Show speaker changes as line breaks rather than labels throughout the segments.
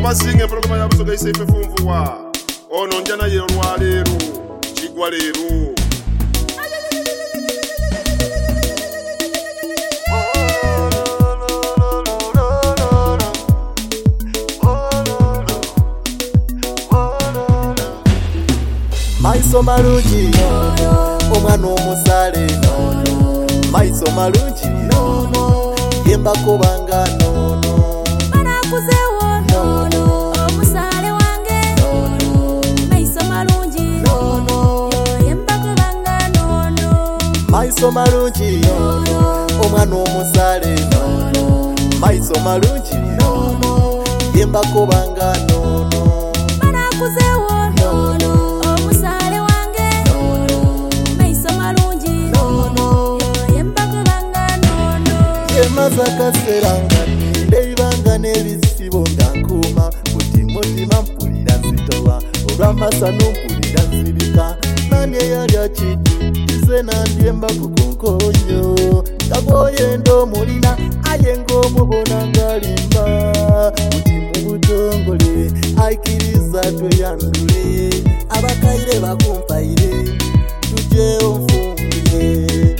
amasinga programa ya busoga isefe funvuwa ono njana ye olwaleero kigwa leero
Maiso malungi omwana omusale Maiso malungi yemba kubanga
banakuzewo omusale wange Maiso malungi yemba kubanga
Maiso malungi omwana omusale Maiso malungi yemba kubanga
banakuzewo omusale wange Maiso malungi yemba kubanga
yemaza kaseranga ndeibanga n'ebisibo ngankuma mutima mpulira nzitowa olw'amasano mpulira nzibika nani eyali akidi ize nandyemba kukunkonyo ngaboyenda omulina aye ng'omubona ng'alimba muti mu butongole aikiriza tweyandule abakaire bakumpaire tujeyo nfumbire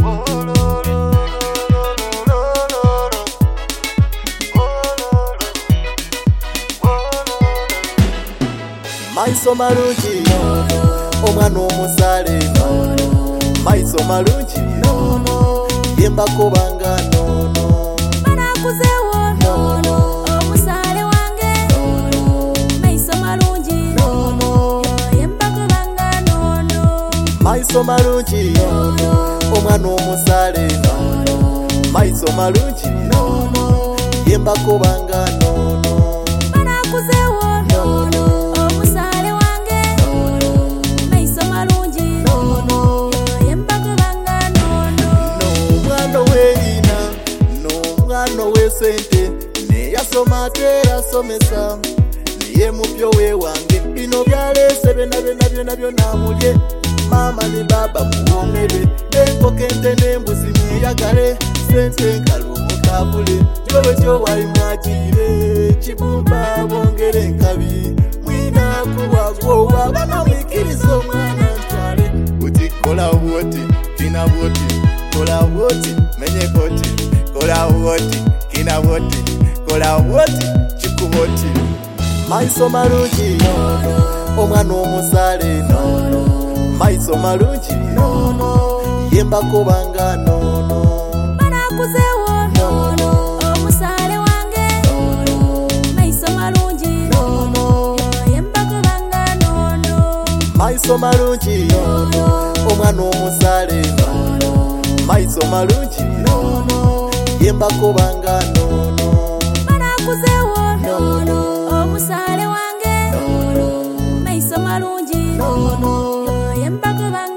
Maiso malungi omwana omusale Maiso malungi yemba kubanga
banakuzewo omusale wange Maiso malungi yemba kubanga
Maiso malungi omwana omusale Maiso malungi yemba kubanga
banakuzewo omusale wange Maiso malungi yemba kubanga
n'omwana ow'erina n'omwana ow'esente neyasoma ate era asomesa niye mupyo wewange bino byaleese byonna mulye maama ne baba muwoomerwe enkoko ente n'embuzi mweyagale sente nkalumukabule gyobwetyo wali mwagire kibumba bongere enkabi mwinakuwagwowa banamwikiriza omwana ntwale buti kola bwoti kina bwoti kola bwoti menye koti kola bwoti kina bwoti kola bwoti kikuboti Maiso malungi omwana omusale Maiso malungi yemba kubanga
banakuzewo omusale wange Maiso malungi yemba kubanga
Maiso malungi omwana omusale Maiso malungi yemba kubanga
banakuzewo omusale wange Maiso malungi yemba kubanga